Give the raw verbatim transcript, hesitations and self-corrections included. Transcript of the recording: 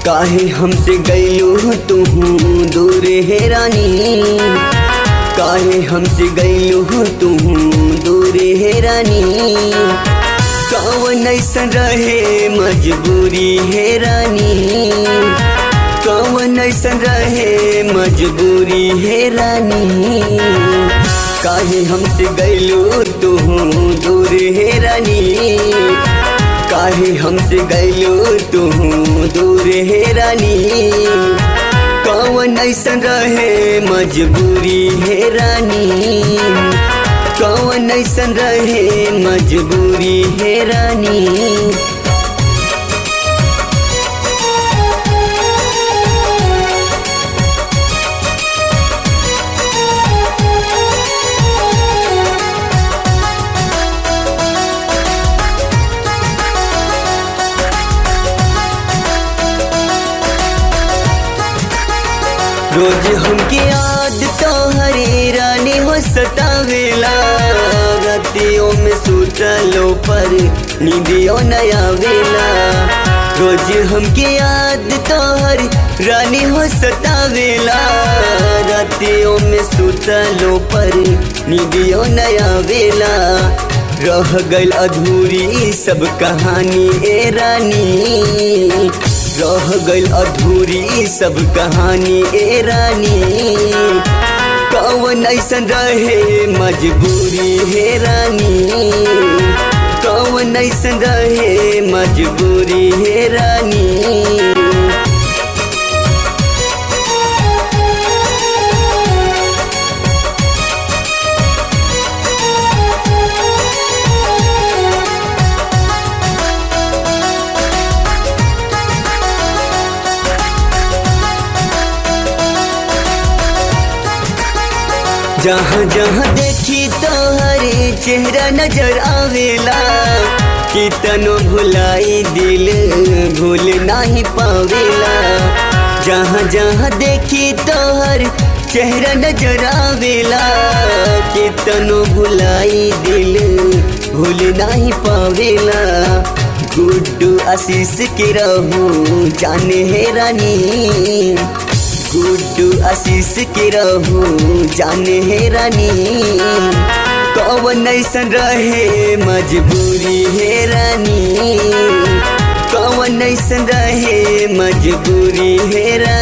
काहे हमसे गईलू तू दूर है रानी, काहे हमसे गईलू तू दूर है रानी। कौन ऐसन रहे मजबूरी है रानी, कौन ऐसन रहे मजबूरी है रानी। काहे हमसे गईलू तू दूर है रानी, काहे हमसे गईलू तू दूर है रानी। कौन ऐसन रहे मजबूरी है रानी, कौन ऐसन रहे मजबूरी है रानी। रोज हमके याद तोहरे रानी हो सतावेला, रातियों में सुतलो पर नींदियों नया वेला। रोज हमके याद तोहरे रानी हो सतावेला, रातियों में सुतलो पर नींदियों नया वेला। रह गइल अधूरी सब कहानी ए रानी, रह गइल अधूरी सब कहानी ए रानी। कौन ऐसन रहे मजबूरी है रानी, कौन ऐसन रहे मजबूरी है रानी। जहाँ जहाँ देखी तोहरे चेहरा नजर आवेला, कितनो भुलाई दिल भूल नहीं पावेला। जहाँ जहाँ देखी तोहर चेहरा नजर आवेला, कितनो भुलाई दिल भूल नहीं पावेला। गुड्डू आशीष के रहूं जाने है रानी, गुड्डू आशीष के रहूं जाने है रानी। कौन ऐसन रहे मजबूरी है रानी, कौन ऐसन रहे मजबूरी है रानी।